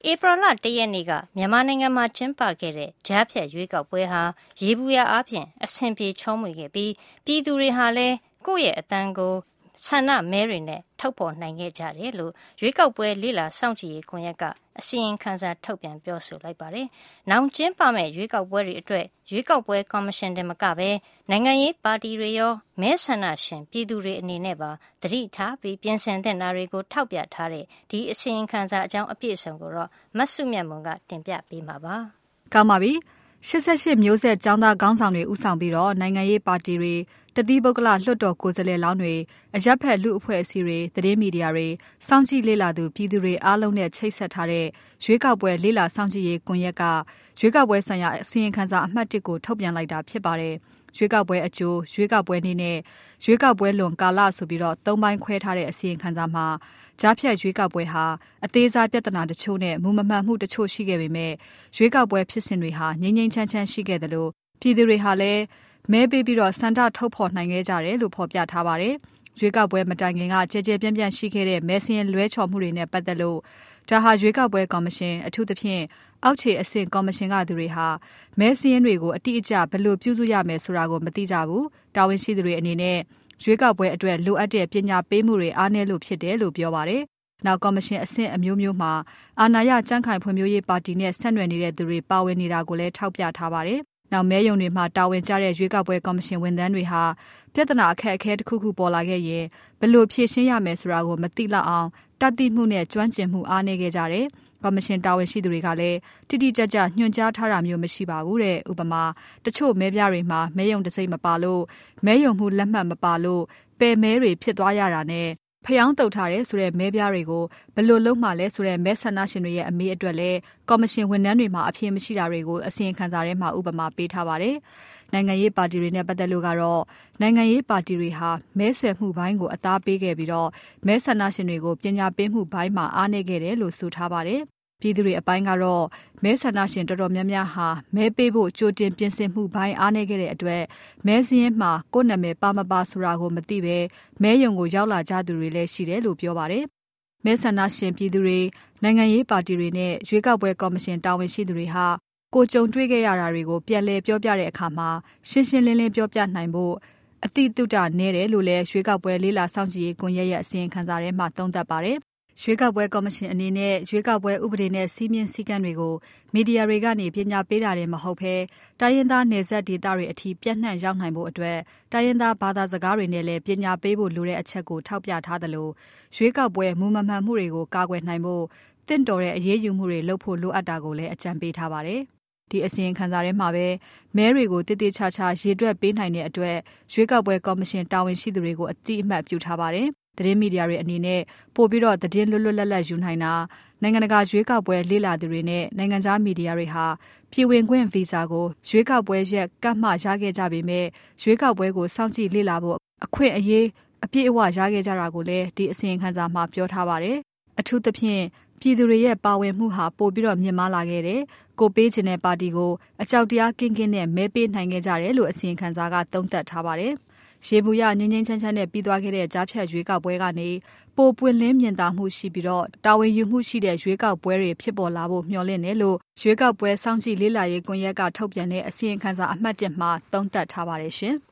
ဧပြီလ1 ရက်နေ့ကမြန်မာနိုင်ငံမှာကျင်းပခဲ့တဲ့ကြားဖြတ်ရွေးကောက်ပွဲဟာယေဘူယျအားဖြင့်အဆင်ပြေချောမွေ့ခဲ့ပြီးပြည်သူတွေဟာလည်းကိုယ့်ရဲ့အသံကိုဆန္ဒမဲတွေနဲ့ထုတ်ဖော်နိုင်ခဲ့ကြတယ်လို့ရွေးကောက်ပွဲလေ့လာစောင့်ကြည့်ရေးကွန်ရက်ကအစီရင်ခံစာထုတ်ပြန်ပြောဆိုလိုက်ပါတယ်။နောင်ကျင်းပမဲ့ရွေးကောက်ပွဲတွေအတွက်ရွေးကောက်ပွဲကော်မရှင်တင်မကပဲနိုင်ငံရေးပါတီတွေရောမဲဆန္ဒရှင်ပြည်သူတွေအနေနဲ့ပါသတိထားပြီးပြင်ဆင်သင့်တာတွေကိုထောက်ပြထားတဲ့ဒီအစီရင်ခံစာအကြောင်းအပြည့်အစုံကိုတော့မဆုမြတ်မွန်ကတင်ပြပေးမှာပါ။ကောင်းပါပြီ။88မျိုးဆက်ကျောင်းသားခေါင်းဆောင်တွေဦးဆောင်ပြီးတော့နိုင်ငံရေးပါတီတွေတတိပုဂ္ဂလလွှတ်တော်ကိုယ်စားလှယ်လောင်းတွေအရက်ဖက်လူအဖွဲ့အစည်းတွေသတင်းမီဒီယာတွေစောင့်ကြည့်လေ့လာသူပြည်သူတွေအားလုံးနဲ့ချိတ်ဆက်ထားတဲ့ရွေးကောက်ပွဲလေ့လာစောင့်ကြည့်ရေးကွန်ရက်ကရွေးကောက်ပွဲဆိုင်ရာအစီရင်ခံစာအမှတ်1ကိုထုတ်ပြန်လိုက်တာဖြစ်ပါတယ်။ရွေးကောက်ပွဲအကျိုးရွေးကောက်ပွဲနေ့နဲ့ရွေးကောက်ပွဲလွန်ကာလဆိုပြီးတော့3ပိုင်းခွဲထားတဲ့အစီရင်ခံစာမှာကြားဖြတ်ရွေးကောက်ပွဲဟာအသေးစားပြဿနာတချို့နဲ့မူမမှန်မှုတချို့ရှိခဲ့ပေမဲ့ရွေးကောက်ပွဲဖြစ်စဉ်တွေဟာငြိမ်းငြိမ်းချမ်းချမ်းရှိခဲ့တယ်လို့ပြည်သူတွေဟာလည်းမဲပေးပြီးတော့စန္ဒထုတ်ဖော်နိုင်ခဲ့ကြတယ်လို့ဖော်ပြထားပါတယ်။ရွေးကောက်ပွဲမတိုင်ခင်ကကြဲကြဲပြန့်ပြန့်ရှိခဲ့တဲ့မဲစင်းလွဲချော်မှုတွေနဲ့ပတ်သက်လို့ဒါဟာရွေးကောက်ပွဲကော်မရှင်အထူးသဖြင့်အောက်ခြေအဆင့်ကော်မရှင်ကသူတွေဟာမဲစင်းတွေကိုအတိအကျဘယ်လိုပြုစုရမယ်ဆိုတာကိုမသိကြဘူး။တာဝန်ရှိသူတွေအနေနဲ့ရွေးကောက်ပွဲအတွက်လိုအပ်တဲ့ပညာပေးမှုတွေအားနည်းလို့ဖြစ်တယ်လို့ပြောပါတယ်။နောက်ကော်မရှင်အဆင့်အမျိုးမျိုးမှာအာဏာရကြံ့ခိုင်ဖွံ့ဖြိုးရေးပါတီနဲ့ဆက်နွယ်နေတဲ့သူတွေပါဝင်နေတာကိုလည်းထောက်ပြထားပါတယ်။နောက်မဲယုံတွေမှာတာဝန်ကျတဲ့ရွေးကောက်ပွဲကော်မရှင်ဝန်ထမ်းတွေဟာပြဿနာအခက်အခဲတစ်ခုခုပေါ်လာခဲ့ရင်ဘယ်လိုဖြေရှင်းရမယ်ဆိုတာကိုမသိလောက်အောင်တတ်သိမှုနဲ့ကျွမ်းကျင်မှုအားနည်းခဲ့ကြတယ်။ကော်မရှင်တာဝန်ရှိသူတွေကလည်းတိတိကျကျညွှန်ကြားထားတာမျိုးမရှိပါဘူးတဲ့။ဥပမာတချို့မဲပြားတွေမှာမဲယုံတစ်စိမ့်မပါလို့မဲယုံမှုလက်မှတ်မပါလို့ပယ်မဲတွေဖြစ်သွားရတာနဲ့ဖျောင်းတုတ်ထားတဲ့ဆိုတဲ့မဲပြားတွေကိုဘယ်လိုလုပ်မှလဲဆိုတဲ့မဲဆန္ဒရှင်တွေရဲ့အမေးအတွက်လည်းကော်မရှင်ဝန်ထမ်းတွေမှာအပြည့်မရှိတာတွေကိုအစီရင်ခံစာထဲမှာဥပမာပေးထားပါတယ်။နိုင်ငံရေးပါတီတွေနဲ့ပတ်သက်လို့ကတော့နိုင်ငံရေးပါတီတွေဟာမဲဆွယ်မှုပိုင်းကိုအသားပေးခဲ့ပြီးတော့မဲဆန္ဒရှင်တွေကိုပညာပေးမှုပိုင်းမှာအားနည်းခဲ့တယ်လို့ဆိုထားပါတယ်။ပြည်သူတွေအပိုင်းကတော့မဲဆန္ဒရှင်တော်တော်များများဟာမဲပေးဖို့ကြိုတင်ပြင်ဆင်မှုပိုင်းအားနည်းခဲ့တဲ့အတွက်မဲစင်းမှာကိုယ့်နာမည်ပါမပါဆိုတာကိုမသိပဲမဲယုံကိုရောက်လာကြသူတွေလည်းရှိတယ်လို့ပြောပါတယ်။မဲဆန္ဒရှင်ပြည်သူတွေနိုင်ငံရေးပါတီတွေနဲ့ရွေးကောက်ပွဲကော်မရှင်တာဝန်ရှိသူတွေဟာကိုကြုံတွေ့ခဲ့ရတာတွေကိုပြန်လည်ပြောပြတဲ့အခါမှာရှင်းရှင်းလင်းလင်းပြောပြနိုင်ဖို့အတိအကျနည်းတယ်လို့လည်းရွေးကောက်ပွဲလေးလာစောင့်ကြည့်ရေးကွန်ရက်ရဲ့အစီရင်ခံစာထဲမှာသုံးသပ်ပါတယ်။ရွေးကောက်ပွဲကော်မရှင်အနေနဲ့ရွေးကောက်ပွဲဥပဒေနဲ့စည်းမျဉ်းစည်းကမ်းတွေကိုမီဒီယာတွေကနေပညာပေးတာတွေမဟုတ်ဘဲတိုင်းရင်းသားနယ်စပ်ဒေသတွေအထိပြန့်နှံ့ရောက်နိုင်ဖို့အတွက်တိုင်းရင်းသားဘာသာစကားတွေနဲ့လည်းပညာပေးဖို့လိုတဲ့အချက်ကိုထောက်ပြထားသလိုရွေးကောက်ပွဲမူမမှန်မှုတွေကိုကာကွယ်နိုင်ဖို့တင့်တော်တဲ့အရေးယူမှုတွေလုပ်ဖို့လိုအပ်တာကိုလည်းအကြံပေးထားပါတယ်။ဒီအစီရင်ခံစာထဲမှာပဲမဲတွေကိုတိတိကျကျရေတွက်ပေးနိုင်တဲ့အတွက်ရွေးကောက်ပွဲကော်မရှင်တာဝန်ရှိသူတွေကိုအတိအမှတ်ပြုထားပါတယ်။သတင်းမီဒီယာတွေအနေနဲ့ပို့ပြီးတော့သတင်းလွတ်လွတ်လပ်လပ်ယူနိုင်တာနိုင်ငံတကာရွေးကောက်ပွဲလေ့လာသူတွေနဲ့နိုင်ငံခြားမီဒီယာတွေဟာပြည်ဝင်ခွင့်ဗီဇာကိုရွေးကောက်ပွဲရက်ကတ်မှရခဲ့ကြပေမဲ့ရွေးကောက်ပွဲကိုစောင့်ကြည့်လေ့လာဖို့အခွင့်အရေးအပြည့်အဝရခဲ့ကြတာကိုလည်းဒီအစီရင်ခံစာမှာပြောထားပါတယ်။အထူးသဖြင့်ပြည်သူတွေရဲ့ပါဝင်မှုဟာပိုပြီးတော့မြင့်မားလာခဲ့တယ်။ကိုပေးခြင်းတဲ့ပါတီကိုအကြောက်တရားကင်းကင်းနဲ့မဲပေးနိုင်ခဲ့ကြတယ်လို့အစီရင်ခံစာကသုံးသပ်ထားပါတယ်။ရေဘူးရငင်းငင်းချမ်းချမ်းနဲ့ပြီးသွားခဲ့တဲ့ကြားဖြတ်ရွေးကောက်ပွဲကနေပိုပွင့်လင်းမြင်သာမှုရှိပြီးတော့တာဝန်ယူမှုရှိတဲ့ရွေးကောက်ပွဲတွေဖြစ်ပေါ်လာဖို့မျှော်လင့်တယ်လို့ရွေးကောက်ပွဲစောင့်ကြည့်လေ့လာရေးကွန်ရက်ကထုတ်ပြန်တဲ့အစီရင်ခံစာအမှတ်1မှာသုံးသပ်ထားပါတယ်ရှင်။